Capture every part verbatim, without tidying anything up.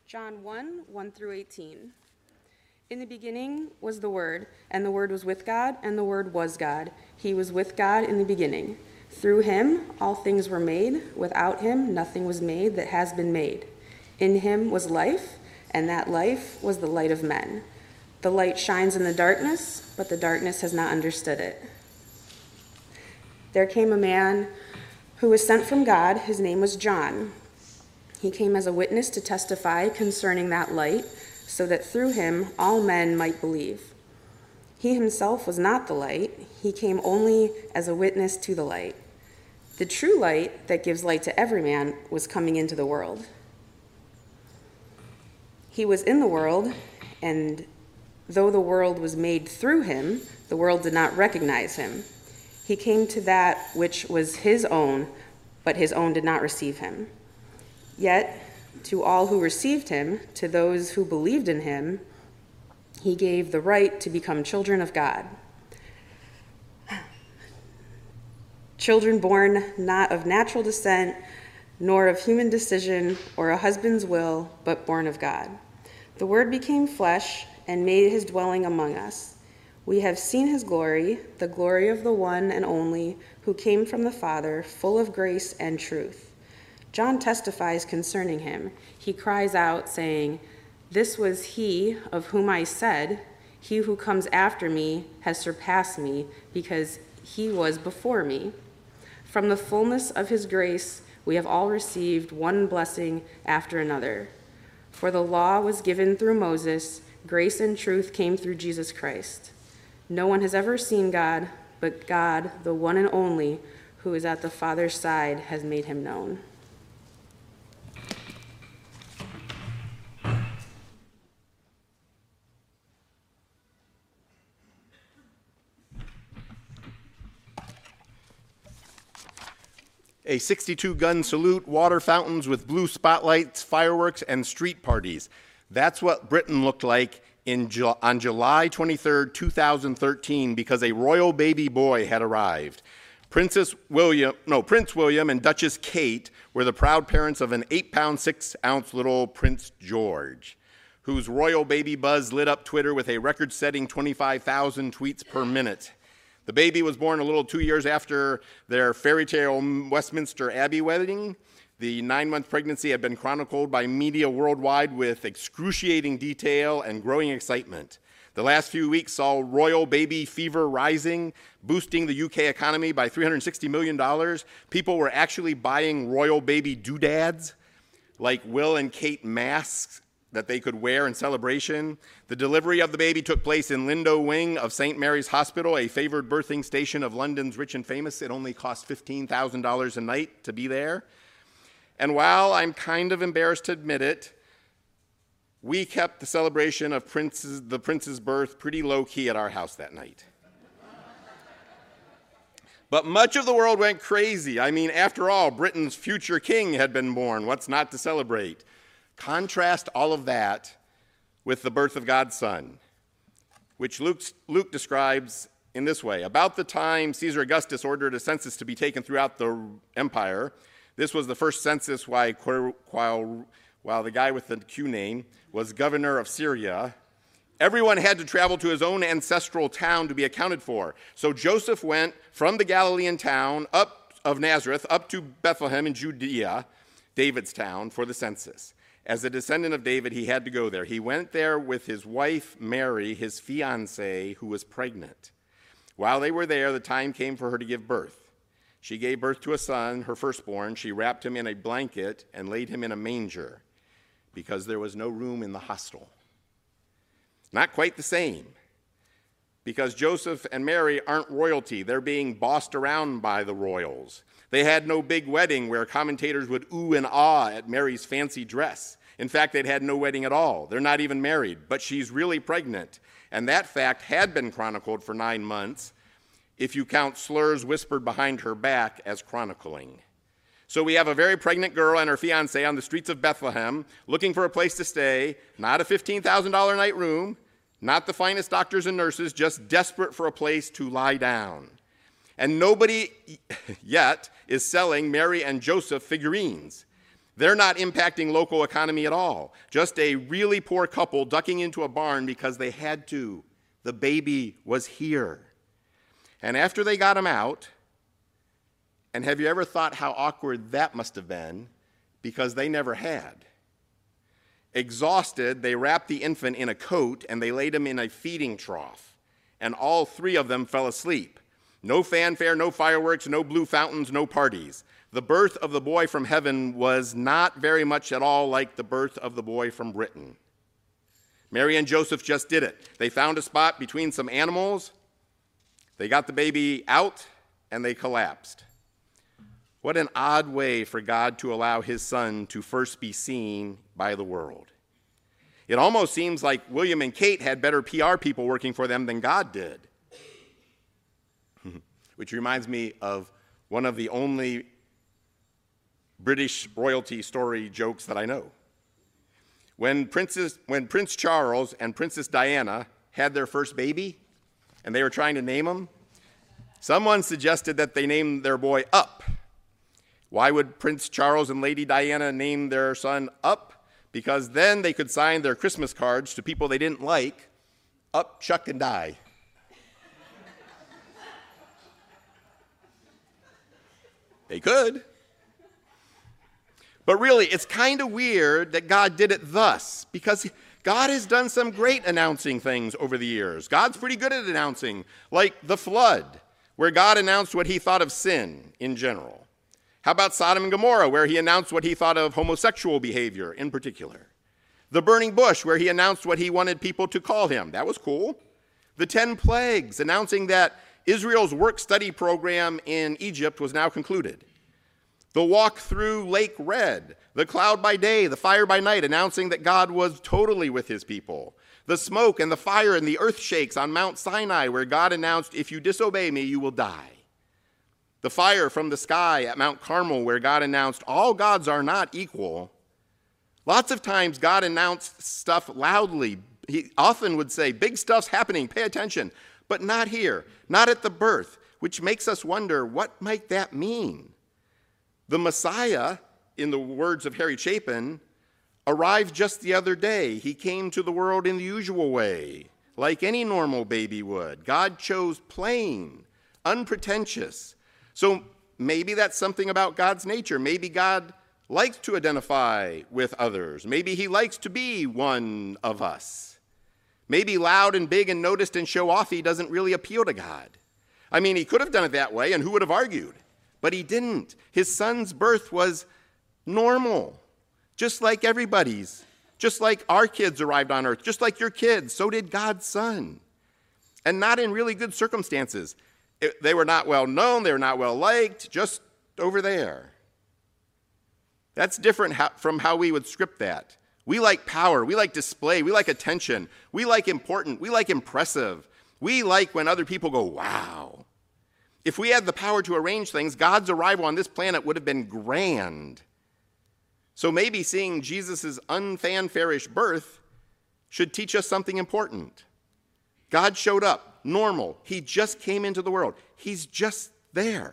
John one, one through eighteen. In the beginning was the Word, and the Word was with God, and the Word was God. He was with God in the beginning. Through him all things were made. Without him nothing was made that has been made. In him was life, and that life was the light of men. The light shines in the darkness, but the darkness has not understood it. There came a man who was sent from God. His name was John. He came as a witness to testify concerning that light, so that through him all men might believe. He himself was not the light. He came only as a witness to the light. The true light that gives light to every man was coming into the world. He was in the world, and though the world was made through him, the world did not recognize him. He came to that which was his own, but his own did not receive him. Yet, to all who received him, to those who believed in him, he gave the right to become children of God. Children born not of natural descent, nor of human decision or a husband's will, but born of God. The Word became flesh and made his dwelling among us. We have seen his glory, the glory of the one and only, who came from the Father, full of grace and truth. John testifies concerning him. He cries out, saying, "This was he of whom I said, 'He who comes after me has surpassed me, because he was before me.' From the fullness of his grace, we have all received one blessing after another. For the law was given through Moses, grace and truth came through Jesus Christ. No one has ever seen God, but God, the one and only, who is at the Father's side, has made him known." A sixty-two gun salute, water fountains with blue spotlights, fireworks, and street parties. That's what Britain looked like in Ju- on July twenty-third, two thousand thirteen, because a royal baby boy had arrived. Princess William, no, Prince William and Duchess Kate were the proud parents of an eight-pound, six-ounce little Prince George, whose royal baby buzz lit up Twitter with a record-setting twenty-five thousand tweets per minute. The baby was born a little two years after their fairy tale Westminster Abbey wedding. The nine-month pregnancy had been chronicled by media worldwide with excruciating detail and growing excitement. The last few weeks saw royal baby fever rising, boosting the U K economy by three hundred sixty million dollars. People were actually buying royal baby doodads, like Will and Kate masks that they could wear in celebration. The delivery of the baby took place in Lindo Wing of Saint Mary's Hospital, a favored birthing station of London's rich and famous. It only cost fifteen thousand dollars a night to be there. And while I'm kind of embarrassed to admit it, we kept the celebration of Prince's, the prince's birth pretty low-key at our house that night. But much of the world went crazy. I mean, after all, Britain's future king had been born. What's not to celebrate? Contrast all of that with the birth of God's Son, which Luke, Luke describes in this way. About the time Caesar Augustus ordered a census to be taken throughout the empire, this was the first census while, while, while the guy with the Q name was governor of Syria. Everyone had to travel to his own ancestral town to be accounted for. So Joseph went from the Galilean town up of Nazareth up to Bethlehem in Judea, David's town, for the census. As a descendant of David, he had to go there. He went there with his wife, Mary, his fiancée, who was pregnant. While they were there, the time came for her to give birth. She gave birth to a son, her firstborn. She wrapped him in a blanket and laid him in a manger because there was no room in the hostel. Not quite the same, because Joseph and Mary aren't royalty. They're being bossed around by the royals. They had no big wedding where commentators would ooh and ah at Mary's fancy dress. In fact, they'd had no wedding at all. They're not even married, but she's really pregnant. And that fact had been chronicled for nine months, if you count slurs whispered behind her back as chronicling. So we have a very pregnant girl and her fiancé on the streets of Bethlehem looking for a place to stay, not a fifteen thousand dollars a night room, not the finest doctors and nurses, just desperate for a place to lie down. And nobody yet is selling Mary and Joseph figurines. They're not impacting local economy at all. Just a really poor couple ducking into a barn because they had to. The baby was here. And after they got him out, and have you ever thought how awkward that must have been? Because they never had. Exhausted, they wrapped the infant in a coat and they laid him in a feeding trough. And all three of them fell asleep. No fanfare, no fireworks, no blue fountains, no parties. The birth of the boy from heaven was not very much at all like the birth of the boy from Britain. Mary and Joseph just did it. They found a spot between some animals. They got the baby out and they collapsed. What an odd way for God to allow his son to first be seen by the world. It almost seems like William and Kate had better P R people working for them than God did. Which reminds me of one of the only British royalty story jokes that I know. When, Princess, when Prince Charles and Princess Diana had their first baby, and they were trying to name him, someone suggested that they name their boy Up. Why would Prince Charles and Lady Diana name their son Up? Because then they could sign their Christmas cards to people they didn't like, Up, Chuck, and Die. They could. But really, it's kind of weird that God did it thus, because God has done some great announcing things over the years. God's pretty good at announcing, like the flood, where God announced what he thought of sin in general. How about Sodom and Gomorrah, where he announced what he thought of homosexual behavior in particular? The burning bush, where he announced what he wanted people to call him. That was cool. The ten plagues, announcing that Israel's work-study program in Egypt was now concluded. The walk through Lake Red, the cloud by day, the fire by night, announcing that God was totally with his people. The smoke and the fire and the earth shakes on Mount Sinai, where God announced, if you disobey me, you will die. The fire from the sky at Mount Carmel, where God announced, all gods are not equal. Lots of times God announced stuff loudly. He often would say, big stuff's happening, pay attention. But not here, not at the birth, which makes us wonder, what might that mean? The Messiah, in the words of Harry Chapin, arrived just the other day. He came to the world in the usual way, like any normal baby would. God chose plain, unpretentious. So maybe that's something about God's nature. Maybe God likes to identify with others. Maybe he likes to be one of us. Maybe loud and big and noticed and show-offy doesn't really appeal to God. I mean, he could have done it that way, and who would have argued? But he didn't. His son's birth was normal, just like everybody's, just like our kids arrived on earth, just like your kids. So did God's son. And not in really good circumstances. It, they were not well known, they were not well liked, just over there. That's different how, from how we would script that. We like power, we like display, we like attention, we like important, we like impressive. We like when other people go, wow. If we had the power to arrange things, God's arrival on this planet would have been grand. So maybe seeing Jesus' unfanfarish birth should teach us something important. God showed up, normal. He just came into the world. He's just there.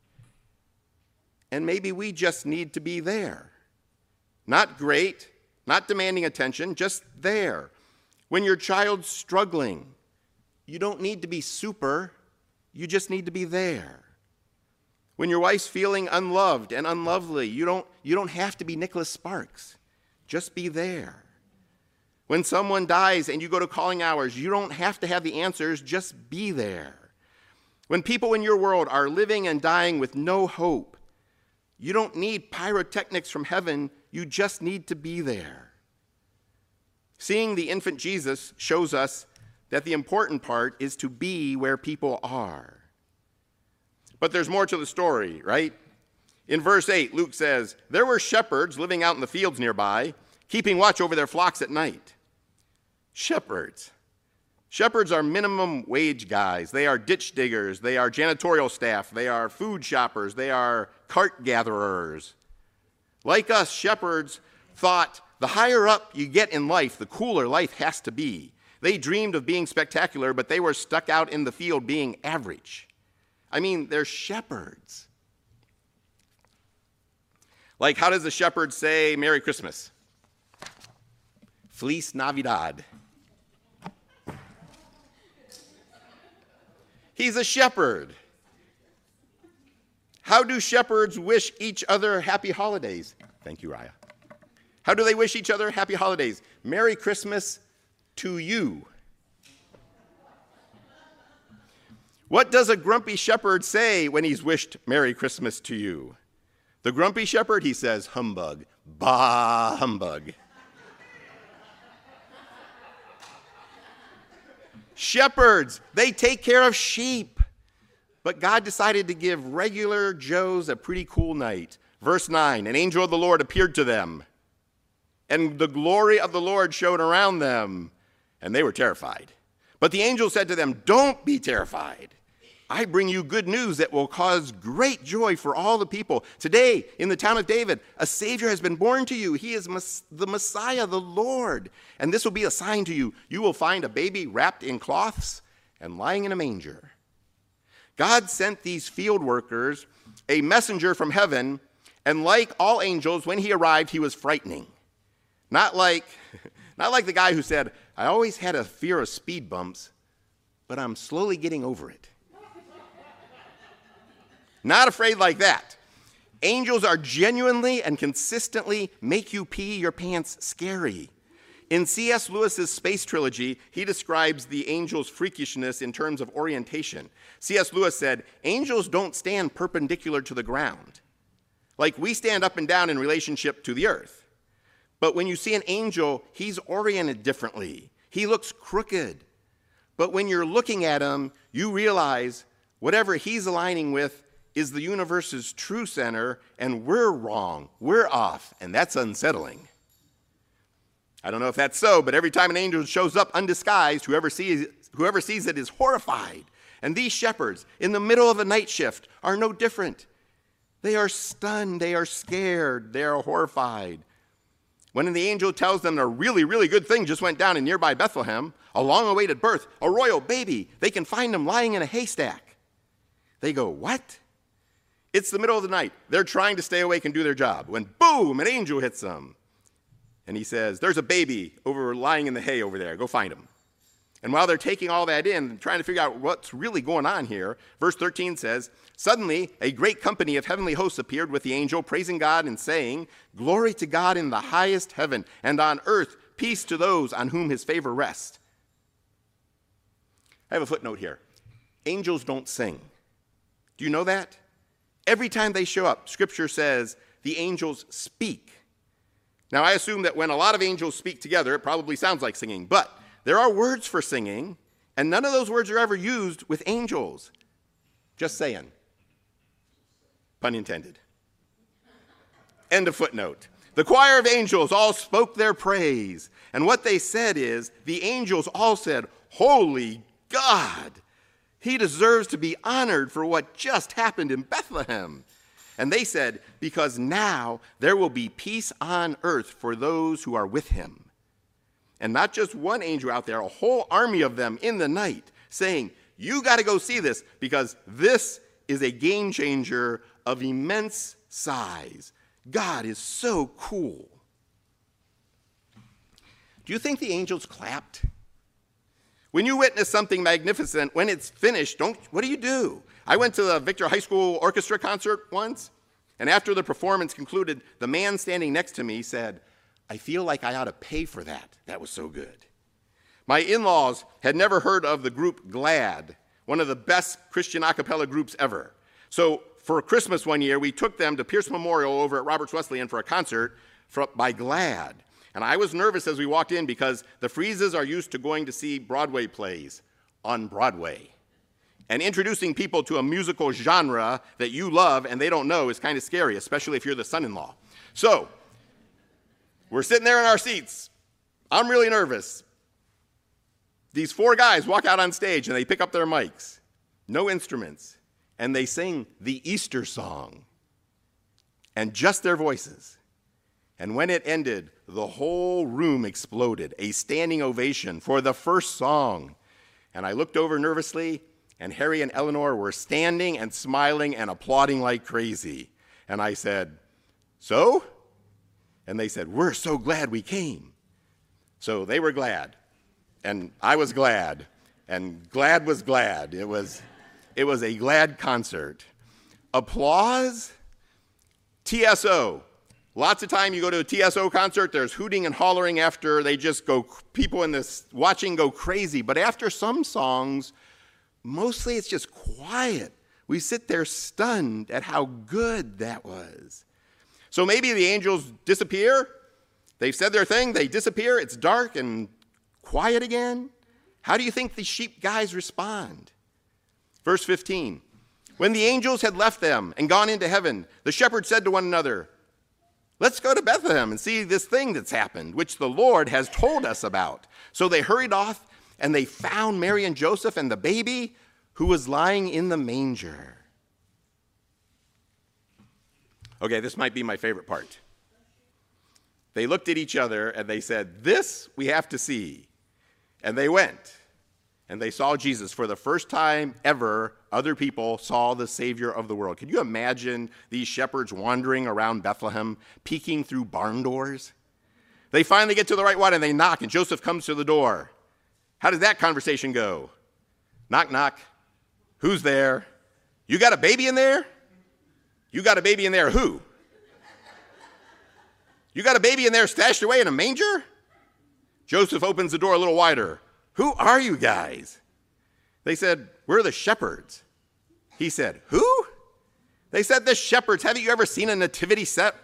And maybe we just need to be there. Not great, not demanding attention, just there. When your child's struggling, you don't need to be super. You just need to be there. When your wife's feeling unloved and unlovely, you don't, you don't have to be Nicholas Sparks. Just be there. When someone dies and you go to calling hours, you don't have to have the answers. Just be there. When people in your world are living and dying with no hope, you don't need pyrotechnics from heaven. You just need to be there. Seeing the infant Jesus shows us that the important part is to be where people are. But there's more to the story, right? In verse eight, Luke says, there were shepherds living out in the fields nearby, keeping watch over their flocks at night. Shepherds. Shepherds are minimum wage guys. They are ditch diggers. They are janitorial staff. They are food shoppers. They are cart gatherers. Like us, shepherds thought the higher up you get in life, the cooler life has to be. They dreamed of being spectacular, but they were stuck out in the field being average. I mean, they're shepherds. Like, how does the shepherd say Merry Christmas? Feliz Navidad. He's a shepherd. How do shepherds wish each other happy holidays? Thank you, Raya. How do they wish each other happy holidays? Merry Christmas to you. What does a grumpy shepherd say when he's wished Merry Christmas to you? The grumpy shepherd, he says, humbug, bah, humbug. Shepherds, they take care of sheep. But God decided to give regular Joes a pretty cool night. Verse nine, an angel of the Lord appeared to them, and the glory of the Lord shone around them, and they were terrified. But the angel said to them, don't be terrified. I bring you good news that will cause great joy for all the people. Today, in the town of David, a Savior has been born to you. He is the Messiah, the Lord. And this will be a sign to you. You will find a baby wrapped in cloths and lying in a manger. God sent these field workers a messenger from heaven, and like all angels, when he arrived, he was frightening. Not like, not like the guy who said, I always had a fear of speed bumps, but I'm slowly getting over it. Not afraid like that. Angels are genuinely and consistently make you pee your pants scary. In C S Lewis's Space Trilogy, he describes the angel's freakishness in terms of orientation. C S Lewis said, angels don't stand perpendicular to the ground, like we stand up and down in relationship to the earth. But when you see an angel, he's oriented differently. He looks crooked. But when you're looking at him, you realize whatever he's aligning with is the universe's true center, and we're wrong, we're off, and that's unsettling. I don't know if that's so, but every time an angel shows up undisguised, whoever sees, whoever sees it is horrified. And these shepherds, in the middle of a night shift, are no different. They are stunned, they are scared, they are horrified. When the angel tells them a really, really good thing just went down in nearby Bethlehem, a long-awaited birth, a royal baby, they can find him lying in a haystack. They go, what? It's the middle of the night. They're trying to stay awake and do their job when, boom, an angel hits them. And he says, there's a baby over lying in the hay over there. Go find him. And while they're taking all that in, trying to figure out what's really going on here, verse thirteen says, suddenly a great company of heavenly hosts appeared with the angel, praising God and saying, glory to God in the highest heaven, and on earth peace to those on whom his favor rests. I have a footnote here. Angels don't sing. Do you know that? Every time they show up, Scripture says the angels speak. Now, I assume that when a lot of angels speak together, it probably sounds like singing, but there are words for singing, and none of those words are ever used with angels. Just saying. Pun intended. End of footnote. The choir of angels all spoke their praise, and what they said is, the angels all said, holy God! He deserves to be honored for what just happened in Bethlehem. And they said, because now there will be peace on earth for those who are with him. And not just one angel out there, a whole army of them in the night saying, you got to go see this because this is a game changer of immense size. God is so cool. Do you think the angels clapped? When you witness something magnificent, when it's finished, don't, what do you do? I went to the Victor High School Orchestra concert once, and after the performance concluded, the man standing next to me said, I feel like I ought to pay for that. That was so good. My in-laws had never heard of the group GLAD, one of the best Christian a cappella groups ever. So for Christmas one year, we took them to Pierce Memorial over at Roberts Wesleyan for a concert by GLAD. And I was nervous as we walked in because the Freezes are used to going to see Broadway plays on Broadway. And introducing people to a musical genre that you love and they don't know is kind of scary, especially if you're the son-in-law. So, we're sitting there in our seats. I'm really nervous. These four guys walk out on stage and they pick up their mics, no instruments, and they sing the Easter song, and just their voices. And when it ended, the whole room exploded, a standing ovation for the first song. And I looked over nervously, and Harry and Eleanor were standing and smiling and applauding like crazy. And I said, So? And they said, we're so glad we came. So they were glad, and I was glad, and glad was glad. It was, it was a glad concert. Applause, T S O. Lots of time you go to a T S O concert, there's hooting and hollering after they just go, people in this watching go crazy. But after some songs, mostly it's just quiet. We sit there stunned at how good that was. So maybe the angels disappear. They've said their thing, they disappear, it's dark and quiet again. How do you think the sheep guys respond? Verse fifteen, when the angels had left them and gone into heaven, the shepherds said to one another, let's go to Bethlehem and see this thing that's happened, which the Lord has told us about. So they hurried off, and they found Mary and Joseph and the baby who was lying in the manger. Okay, this might be my favorite part. They looked at each other, and they said, this we have to see. And they went, and they saw Jesus. For the first time ever, other people saw the Savior of the world. Can you imagine these shepherds wandering around Bethlehem, peeking through barn doors? They finally get to the right one, and they knock, and Joseph comes to the door. How does that conversation go? Knock, knock. Who's there? You got a baby in there? You got a baby in there who? You got a baby in there stashed away in a manger? Joseph opens the door a little wider. Who are you guys? They said, we're the shepherds. He said, who? They said, the shepherds. Haven't you ever seen a nativity set?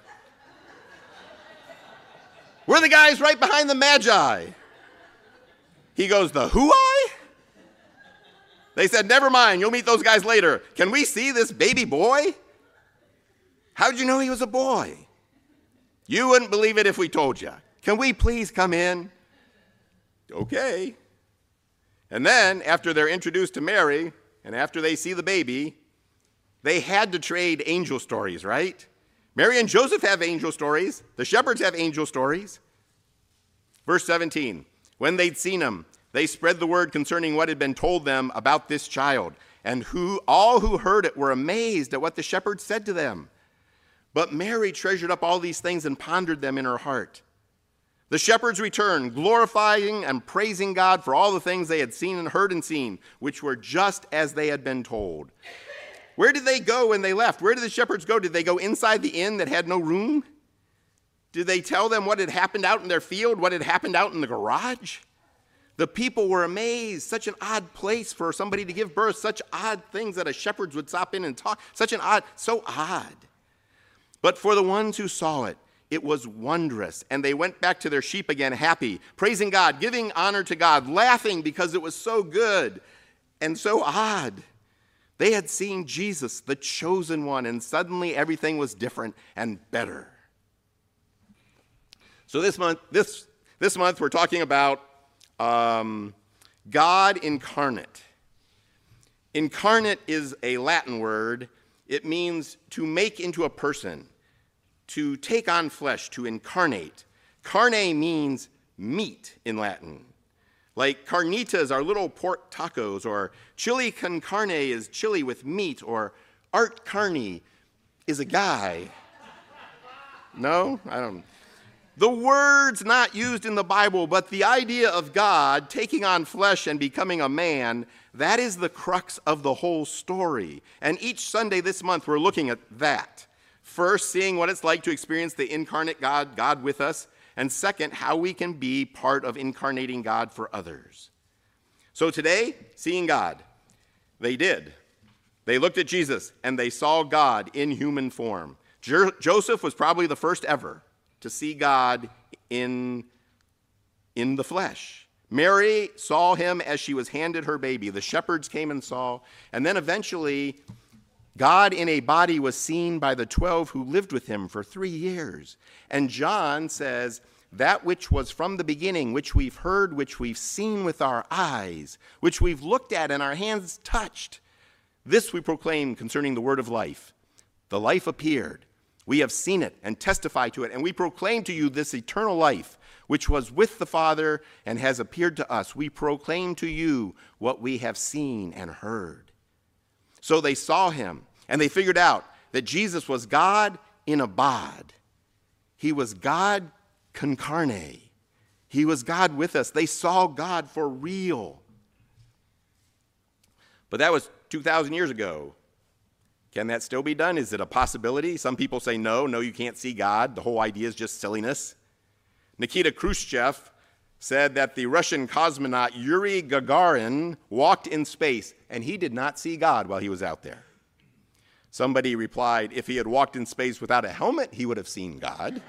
We're the guys right behind the Magi. He goes, the who I? They said, never mind, you'll meet those guys later. Can we see this baby boy? How'd you know he was a boy? You wouldn't believe it if we told you. Can we please come in? Okay. And then, after they're introduced to Mary, and after they see the baby, they had to trade angel stories, right? Mary and Joseph have angel stories. The shepherds have angel stories. Verse seventeen, when they'd seen him, they spread the word concerning what had been told them about this child, and who all who heard it were amazed at what the shepherds said to them. But Mary treasured up all these things and pondered them in her heart. The shepherds returned, glorifying and praising God for all the things they had seen and heard and seen, which were just as they had been told. Where did they go when they left? Where did the shepherds go? Did they go inside the inn that had no room? Did they tell them what had happened out in their field, what had happened out in the garage? The people were amazed. Such an odd place for somebody to give birth, such odd things that a shepherd would stop in and talk, such an odd, so odd. But for the ones who saw it, it was wondrous, and they went back to their sheep again happy, praising God, giving honor to God, laughing because it was so good and so odd. They had seen Jesus, the chosen one, and suddenly everything was different and better. So this month, this, this month we're talking about um, God incarnate. Incarnate is a Latin word. It means to make into a person, to take on flesh, to incarnate. Carne means meat in Latin. Like carnitas are little pork tacos, or chili con carne is chili with meat, or Art Carney is a guy. No? I don't. The word's not used in the Bible, but the idea of God taking on flesh and becoming a man, that is the crux of the whole story. And each Sunday this month, we're looking at that. First, seeing what it's like to experience the incarnate God, God with us. And second, how we can be part of incarnating God for others. So today, seeing God. They did. They looked at Jesus, and they saw God in human form. Jo- Joseph was probably the first ever to see God in, in the flesh. Mary saw him as she was handed her baby. The shepherds came and saw. And then eventually, God in a body was seen by the twelve who lived with him for three years. And John says, that which was from the beginning, which we've heard, which we've seen with our eyes, which we've looked at and our hands touched, this we proclaim concerning the word of life. The life appeared. We have seen it and testify to it, and we proclaim to you this eternal life, which was with the Father and has appeared to us. We proclaim to you what we have seen and heard. So they saw him, and they figured out that Jesus was God in a bod. He was God con carne. He was God with us. They saw God for real. But that was two thousand years ago. Can that still be done? Is it a possibility? Some people say no, no, you can't see God. The whole idea is just silliness. Nikita Khrushchev said that the Russian cosmonaut Yuri Gagarin walked in space, and he did not see God while he was out there. Somebody replied, if he had walked in space without a helmet, he would have seen God.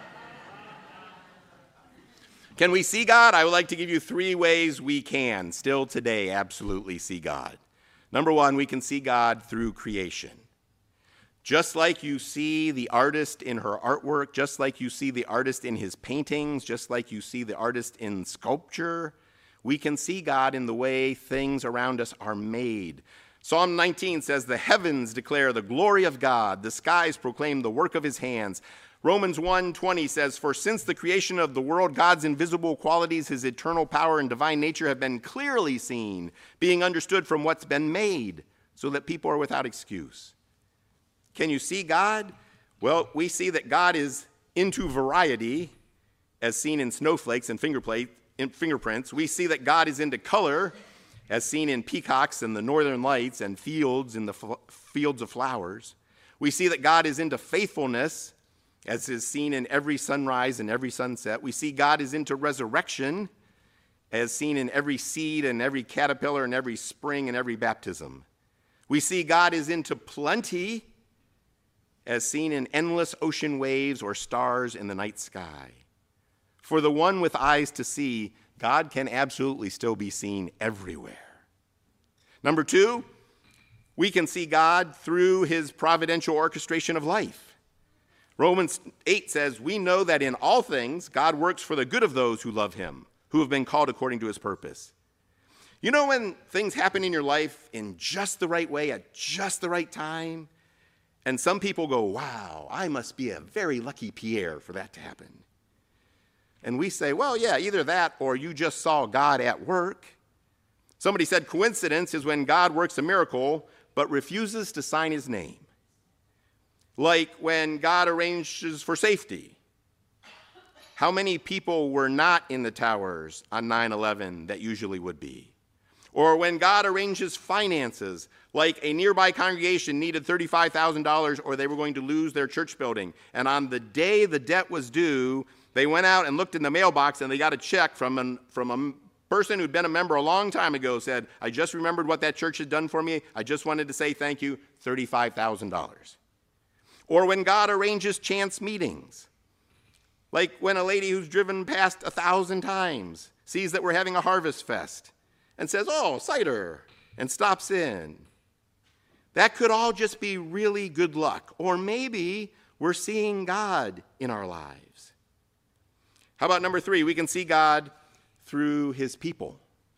Can we see God? I would like to give you three ways we can still today absolutely see God. Number one, we can see God through creation. Just like you see the artist in her artwork, just like you see the artist in his paintings, just like you see the artist in sculpture, we can see God in the way things around us are made. Psalm nineteen says, the heavens declare the glory of God, the skies proclaim the work of his hands. Romans one twenty says, for since the creation of the world, God's invisible qualities, his eternal power and divine nature have been clearly seen, being understood from what's been made, so that people are without excuse. Can you see God? Well, we see that God is into variety, as seen in snowflakes and fingerprints. We see that God is into color, as seen in peacocks and the northern lights and fields in the f- fields of flowers. We see that God is into faithfulness, as is seen in every sunrise and every sunset. We see God is into resurrection, as seen in every seed and every caterpillar and every spring and every baptism. We see God is into plenty, as seen in endless ocean waves or stars in the night sky. For the one with eyes to see, God can absolutely still be seen everywhere. Number two, we can see God through his providential orchestration of life. Romans eight says, we know that in all things God works for the good of those who love him, who have been called according to his purpose. You know when things happen in your life in just the right way, at just the right time? And some people go, wow, I must be a very lucky Pierre for that to happen. And we say, well, yeah, either that or you just saw God at work. Somebody said coincidence is when God works a miracle but refuses to sign his name. Like when God arranges for safety. How many people were not in the towers on nine eleven that usually would be? Or when God arranges finances, like a nearby congregation needed thirty-five thousand dollars or they were going to lose their church building. And on the day the debt was due, they went out and looked in the mailbox and they got a check from, an, from a person who'd been a member a long time ago, said, I just remembered what that church had done for me. I just wanted to say thank you, thirty-five thousand dollars. Or when God arranges chance meetings, like when a lady who's driven past a thousand times sees that we're having a harvest fest and says, oh, cider, and stops in. That could all just be really good luck. Or maybe we're seeing God in our lives. How about number three? We can see God through his people.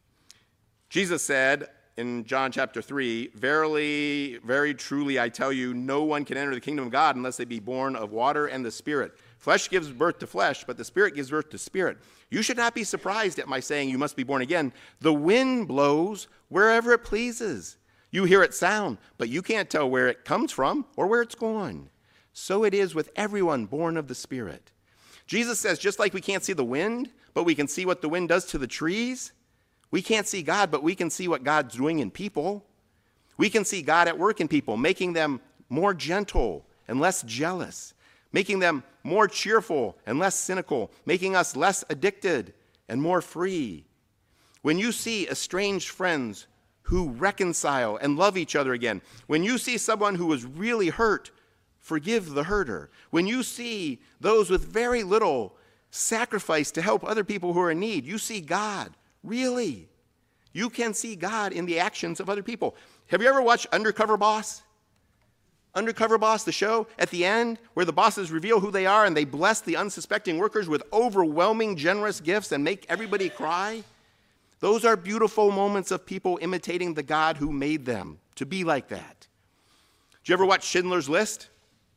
Jesus said in John chapter three, verily, very truly, I tell you, no one can enter the kingdom of God unless they be born of water and the Spirit. Flesh gives birth to flesh, but the Spirit gives birth to spirit. You should not be surprised at my saying you must be born again. The wind blows wherever it pleases. You hear it sound, but you can't tell where it comes from or where it's going. So it is with everyone born of the Spirit. Jesus says, just like we can't see the wind, but we can see what the wind does to the trees, we can't see God, but we can see what God's doing in people. We can see God at work in people, making them more gentle and less jealous, making them more cheerful and less cynical, making us less addicted and more free. When you see estranged friends who reconcile and love each other again, when you see someone who was really hurt, forgive the hurter. When you see those with very little sacrifice to help other people who are in need, you see God, really. You can see God in the actions of other people. Have you ever watched Undercover Boss? Undercover Boss, the show, at the end, where the bosses reveal who they are and they bless the unsuspecting workers with overwhelming generous gifts and make everybody cry. Those are beautiful moments of people imitating the God who made them to be like that. Did you ever watch Schindler's List?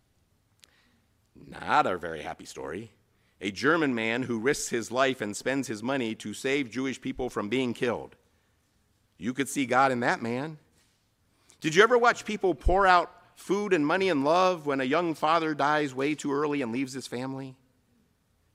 Not a very happy story. A German man who risks his life and spends his money to save Jewish people from being killed. You could see God in that man. Did you ever watch people pour out food and money and love when a young father dies way too early and leaves his family?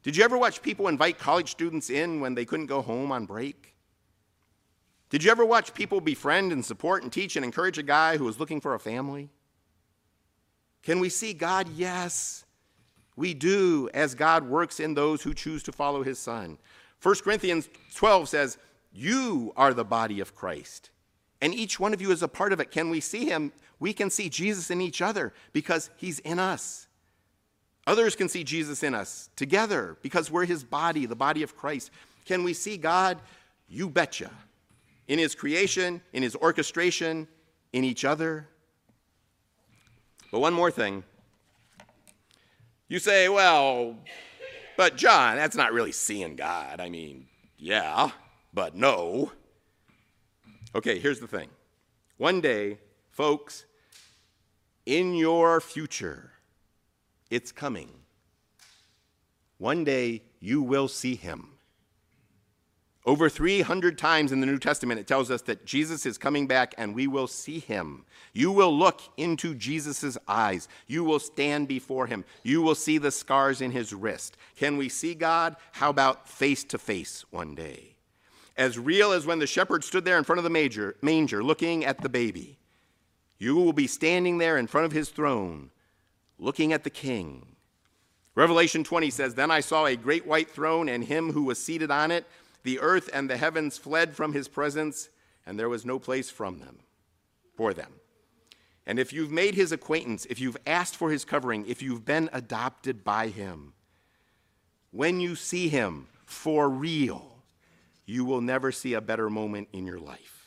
Did you ever watch people invite college students in when they couldn't go home on break? Did you ever watch people befriend and support and teach and encourage a guy who was looking for a family? Can we see God? Yes, we do, as God works in those who choose to follow his Son. First Corinthians twelve says, you are the body of Christ, and each one of you is a part of it. Can we see him? We can see Jesus in each other because he's in us. Others can see Jesus in us together because we're his body, the body of Christ. Can we see God? You betcha. In his creation, in his orchestration, in each other. But one more thing. You say, well, but John, that's not really seeing God. I mean, yeah, but no. Okay, here's the thing. One day, folks, in your future, it's coming. One day, you will see him. Over three hundred times in the New Testament, it tells us that Jesus is coming back and we will see him. You will look into Jesus' eyes. You will stand before him. You will see the scars in his wrist. Can we see God? How about face to face one day? As real as when the shepherd stood there in front of the manger, manger looking at the baby. You will be standing there in front of his throne, looking at the king. Revelation twenty says, then I saw a great white throne and him who was seated on it. The earth and the heavens fled from his presence, and there was no place from them, for them. And if you've made his acquaintance, if you've asked for his covering, if you've been adopted by him, when you see him for real, you will never see a better moment in your life.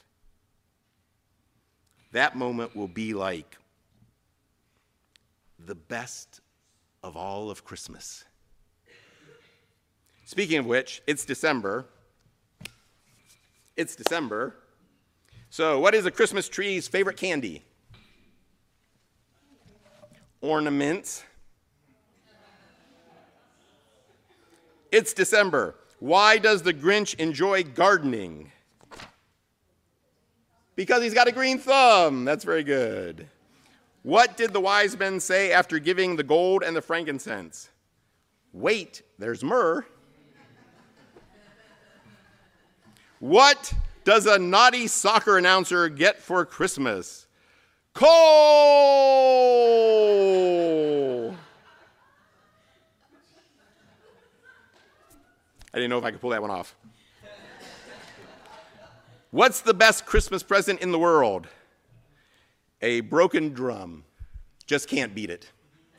That moment will be like the best of all of Christmas. Speaking of which, it's December. It's December. So what is a Christmas tree's favorite candy? Ornaments. It's December. Why does the Grinch enjoy gardening? Because he's got a green thumb. That's very good. What did the wise men say after giving the gold and the frankincense? Wait, there's myrrh. What does a naughty soccer announcer get for Christmas? Coal! I didn't know if I could pull that one off. What's the best Christmas present in the world? A broken drum. Just can't beat it.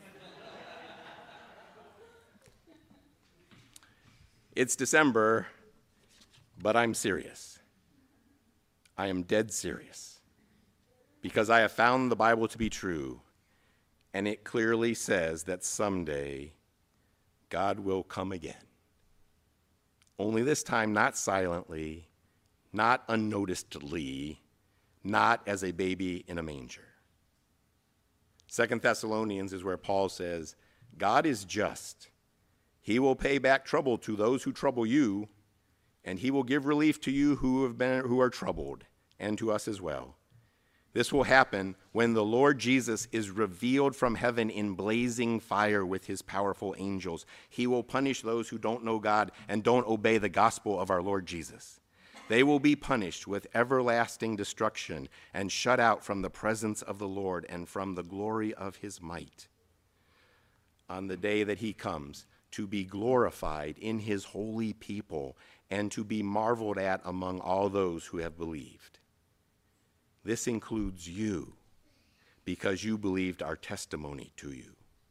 It's December. But I'm serious. I am dead serious. Because I have found the Bible to be true, and it clearly says that someday God will come again. Only this time not silently, not unnoticedly, not as a baby in a manger. Second Thessalonians is where Paul says, God is just. He will pay back trouble to those who trouble you, and he will give relief to you who have been who are troubled, and to us as well. This will happen when the Lord Jesus is revealed from heaven in blazing fire with his powerful angels. He will punish those who don't know God and don't obey the gospel of our Lord Jesus. They will be punished with everlasting destruction and shut out from the presence of the Lord and from the glory of his might. On the day that he comes to be glorified in his holy people and to be marveled at among all those who have believed. This includes you, because you believed our testimony to you.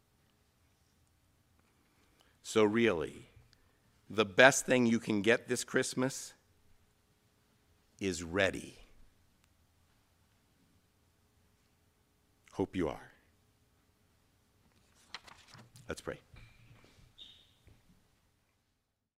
So really, the best thing you can get this Christmas is ready. Hope you are. Let's pray.